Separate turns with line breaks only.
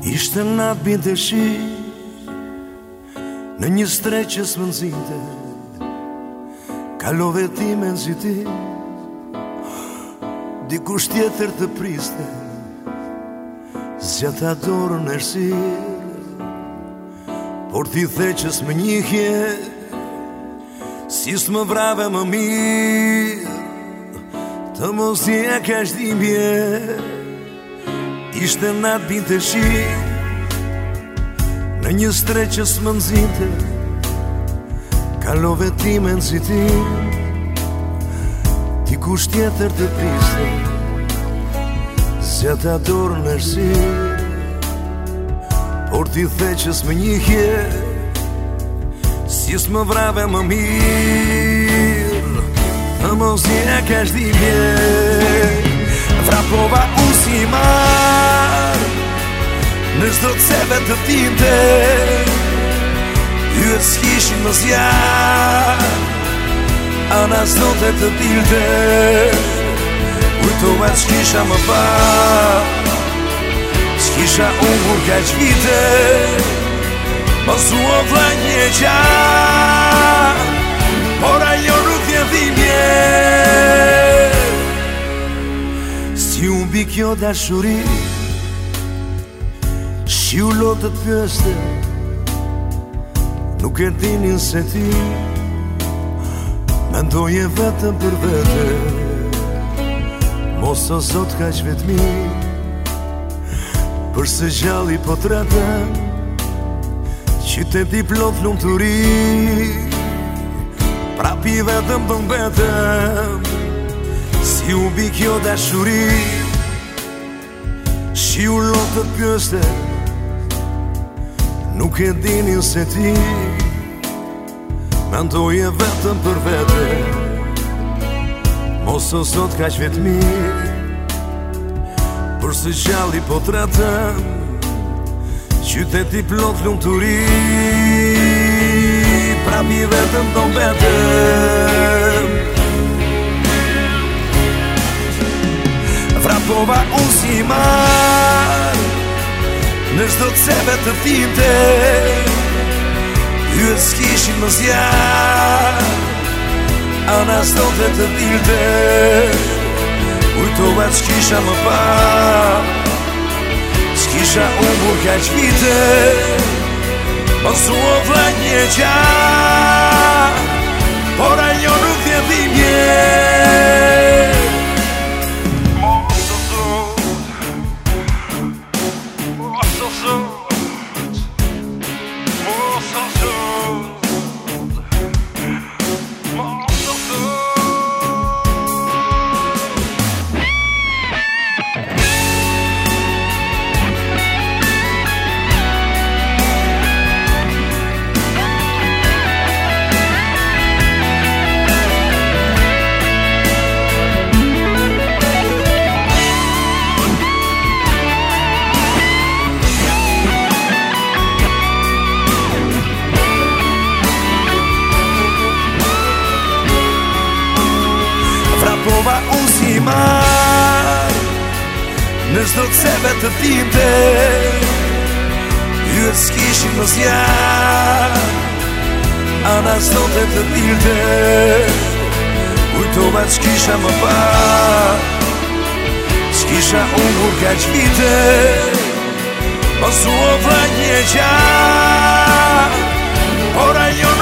Ishte natë binte shi në një stret që s'më nëzinte, kalove ti me nëziti, dikush tjetër të priste, zgjata dorën e rësirë, por ti the që s'më njihje, si s'më vrave më mirë, të mos i e ka shdimje. Ishte natë binte shi në një stret që s'më nëzinte, kalove ti me nëziti, dikush tjetër të priste, zgjata dorën e rësirë, por ti the që s'më njihje, si s'më vrave më mirë, të mos i e ka shdimje. Vrapova unë si marë në çdo të seve të tinte, yjet s'kishin më zjarë, ana s'dote të dilte, kujtova s'kisha më pa, s'kisha unë kur kaq vite, mos u ofla një gjatë, por ajo nuk vjen dhimbje. Si unë bi kjo dashuri, shi u lotët pjeste, nuk e dinin se ti mendoje vetëm për vete, mos o zot kaq vetmi, përse gjalli po tretën, qyteti plot lumturi, prapi vetëm të mbetëm. Si u bi kjo dashuri, shi u lotët pjeste, nuk e dinin se ti mendoje vetëm për vete, mos o zot kaq vetmi, përse gjalli po tretën, qyteti plot lumturi, prapi vetëm të mbetëm. Vrapova unë si marë në çdo të seve të tinte, yjet s'kishin më zjarë, ana s'dote të dilte, kujtova s'kisha më pa, s'kisha unë kur kaq vite, mos u ofla një gjatë, por ajo nuk vjen dhimbje. Vrapova unë si marë në çdo të seve të tinte, yjet s'kishin më zjarë, ana s'dote të dilte, kujtova s'kisha më pa, s'kisha unë kur kaq vite, mos u ofla një gjatë, por ajo